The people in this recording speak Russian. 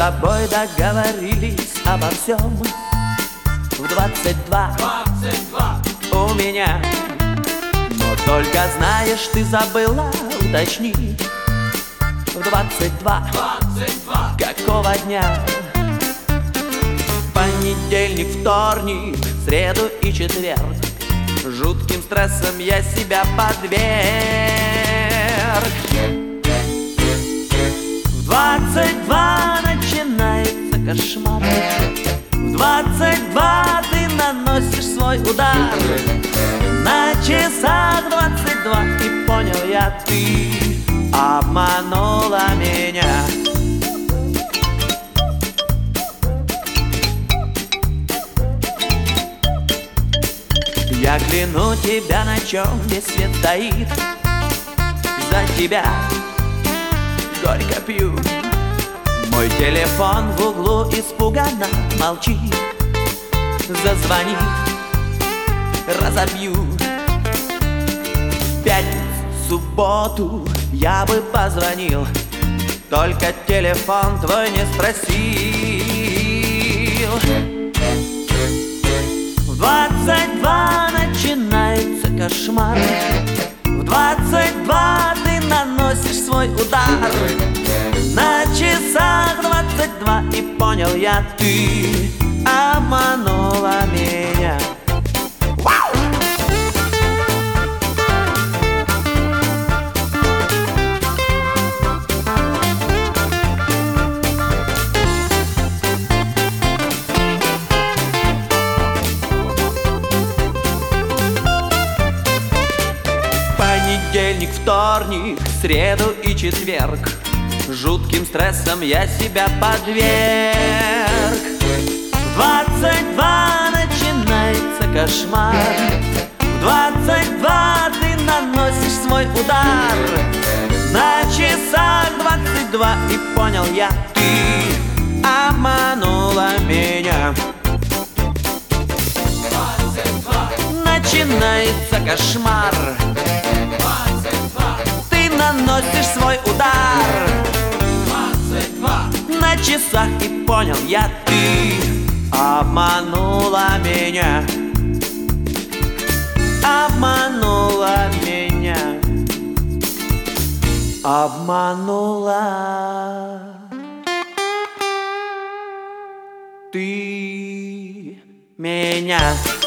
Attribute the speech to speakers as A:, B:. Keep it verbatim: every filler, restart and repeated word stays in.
A: тобой договорились обо всем. В двадцать два,
B: двадцать два
A: у меня. Но только знаешь, ты забыла уточнить. В двадцать два,
B: двадцать два
A: какого дня? Понедельник, вторник, среду и четверг. Жутким стрессом я себя подверг. В двадцать два начинается кошмар. В двадцать два ты наносишь свой удар. На часах двадцать два, и понял я, ты обманула меня. Я кляну тебя, на чем весь свет стоит. За тебя горько пью. Мой телефон в углу испуганно молчит. Зазвонит, разобью. В пятницу, субботу я бы позвонил, только телефон твой не спросил. В двадцать два начинается кошмар. В двадцать два ты наносишь свой удар. На часах двадцать два, и понял я, ты обманула меня. Понедельник, вторник, среду и четверг. Жутким стрессом я себя подверг. В двадцать два начинается кошмар. В двадцать два ты наносишь свой удар. На часах двадцать два, и понял я, ты обманула меня.
B: двадцать два
A: Начинается кошмар.
B: двадцать два
A: Ты наносишь свой удар.
B: двадцать два
A: На часах, и понял я, ты обманула меня. Обманула меня. Обманула ты меня.